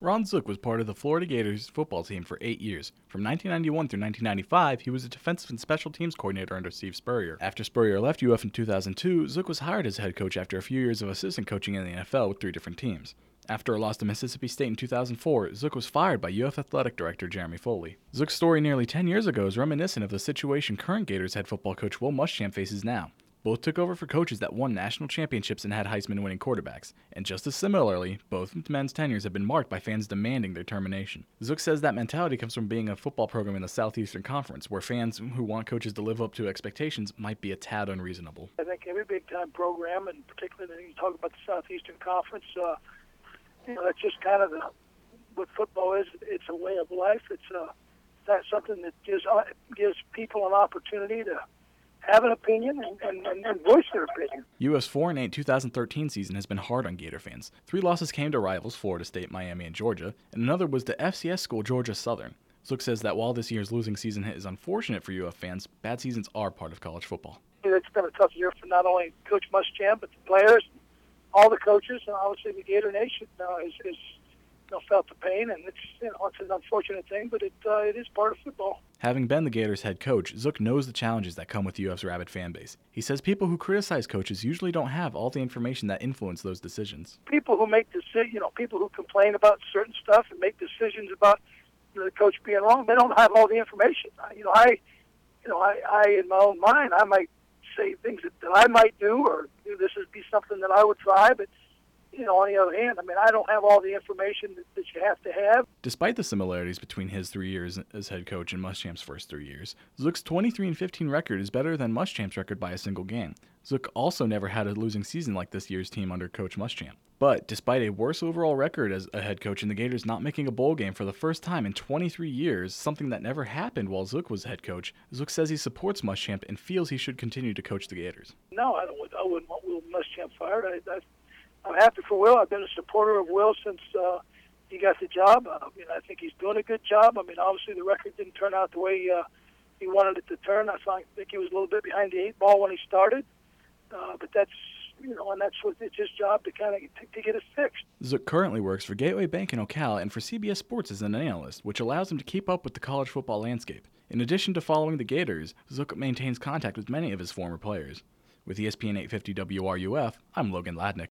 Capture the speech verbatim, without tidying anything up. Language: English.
Ron Zook was part of the Florida Gators football team for eight years. From nineteen ninety-one through nineteen ninety-five, he was a defensive and special teams coordinator under Steve Spurrier. After Spurrier left U F in two thousand two, Zook was hired as head coach after a few years of assistant coaching in the N F L with three different teams. After a loss to Mississippi State in two thousand four, Zook was fired by U F athletic director Jeremy Foley. Zook's story nearly ten years ago is reminiscent of the situation current Gators head football coach Will Muschamp faces now. Both took over for coaches that won national championships and had Heisman-winning quarterbacks, and just as similarly, both men's tenures have been marked by fans demanding their termination. Zook says that mentality comes from being a football program in the Southeastern Conference, where fans who want coaches to live up to expectations might be a tad unreasonable. I think every big-time program, and particularly when you talk about the Southeastern Conference, uh, you know, that's just kind of the, what football is. It's a way of life. It's uh, that's something that gives uh, gives people an opportunity to have an opinion and, and, and voice their opinion. U F's four and eight two thousand thirteen season has been hard on Gator fans. Three losses came to rivals Florida State, Miami, and Georgia, and another was to F C S school Georgia Southern. Zook says that while this year's losing season is unfortunate for U F fans, bad seasons are part of college football. It's been a tough year for not only Coach Muschamp, but the players, all the coaches, and obviously the Gator Nation uh, is, is you know, felt the pain, and it's you know it's an unfortunate thing, but it uh, it is part of football. Having been the Gators' head coach, Zook knows the challenges that come with U F's rabid fan base. He says people who criticize coaches usually don't have all the information that influence those decisions. People who make decisions, you know, people who complain about certain stuff and make decisions about you know, the coach being wrong, they don't have all the information. You know, I, you know, I, I in my own mind, I might say things that, that I might do, or you know, this would be something that I would try, but you know, on the other hand, I mean, I don't have all the information that, that you have to have. Despite the similarities between his three years as head coach and Muschamp's first three years, Zook's twenty-three and fifteen record is better than Muschamp's record by a single game. Zook also never had a losing season like this year's team under Coach Muschamp. But despite a worse overall record as a head coach and the Gators not making a bowl game for the first time in twenty-three years, something that never happened while Zook was head coach, Zook says he supports Muschamp and feels he should continue to coach the Gators. No, I, don't, I wouldn't want Will Muschamp fired. I, I, I'm happy for Will. I've been a supporter of Will since uh, he got the job. Uh, I mean, I think he's doing a good job. I mean, obviously the record didn't turn out the way uh, he wanted it to turn. I think he was a little bit behind the eight ball when he started. Uh, but that's, you know, and that's what it's his job to kind of to, to get it fixed. Zook currently works for Gateway Bank in Ocala and for C B S Sports as an analyst, which allows him to keep up with the college football landscape. In addition to following the Gators, Zook maintains contact with many of his former players. With E S P N eight fifty W R U F, I'm Logan Ladnick.